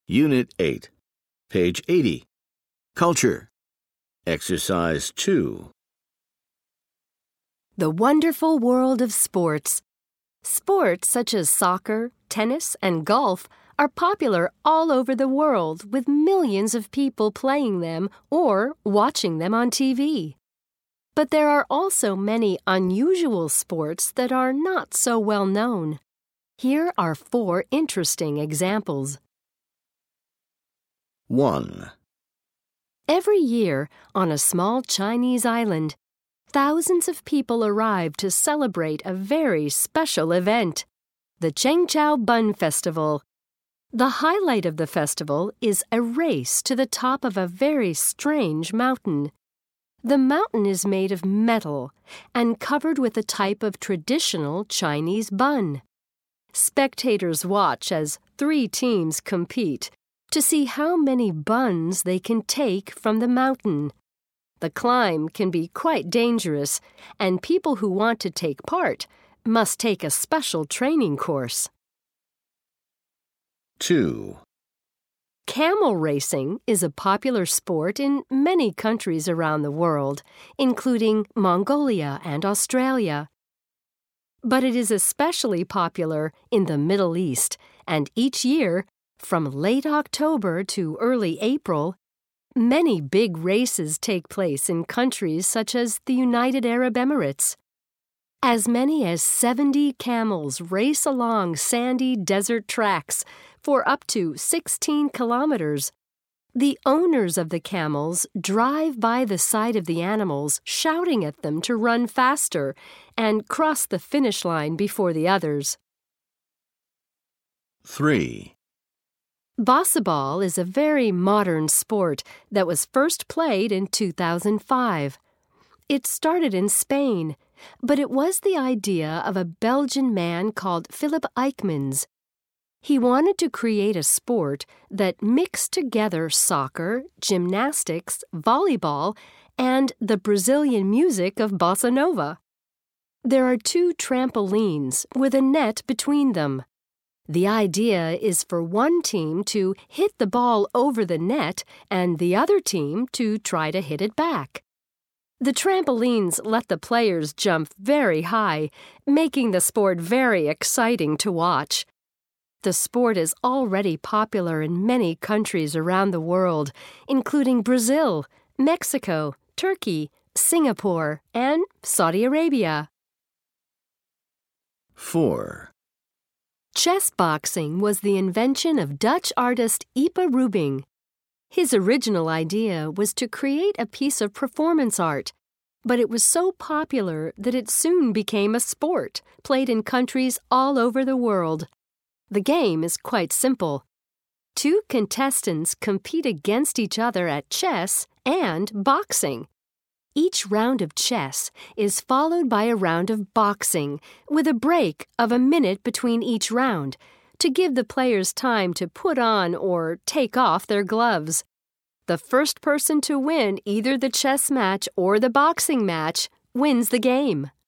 Unit 8, page 80. Culture. Exercise 2. The wonderful world of sports. Sports such as soccer, tennis, and golf are popular all over the world with millions of people playing them or watching them on TV. But there are also many unusual sports that are not so well known. Here are 4 interesting examples. 1. Every year, on a small Chinese island, thousands of people arrive to celebrate a very special event, the Chengqiao Bun Festival. The highlight of the festival is a race to the top of a very strange mountain. The mountain is made of metal and covered with a type of traditional Chinese bun. Spectators watch as 3 teams compete to see how many buns they can take from the mountain. The climb can be quite dangerous, and people who want to take part must take a special training course. 2. Camel racing is a popular sport in many countries around the world, including Mongolia and Australia. But it is especially popular in the Middle East, and each year, from late October to early April, many big races take place in countries such as the United Arab Emirates. As many as 70 camels race along sandy desert tracks for up to 16 kilometers. The owners of the camels drive by the side of the animals, shouting at them to run faster and cross the finish line before the others. 3. Basketball is a very modern sport that was first played in 2005. It started in Spain, but it was the idea of a Belgian man called Philip Eijkmans. He wanted to create a sport that mixed together soccer, gymnastics, volleyball, and the Brazilian music of bossa nova. There are 2 trampolines with a net between them. The idea is for one team to hit the ball over the net and the other team to try to hit it back. The trampolines let the players jump very high, making the sport very exciting to watch. The sport is already popular in many countries around the world, including Brazil, Mexico, Turkey, Singapore, and Saudi Arabia. 4. Chess boxing was the invention of Dutch artist Ipe Rubing. His original idea was to create a piece of performance art, but it was so popular that it soon became a sport played in countries all over the world. The game is quite simple. 2 contestants compete against each other at chess and boxing. Each round of chess is followed by a round of boxing, with a break of a minute between each round, to give the players time to put on or take off their gloves. The first person to win either the chess match or the boxing match wins the game.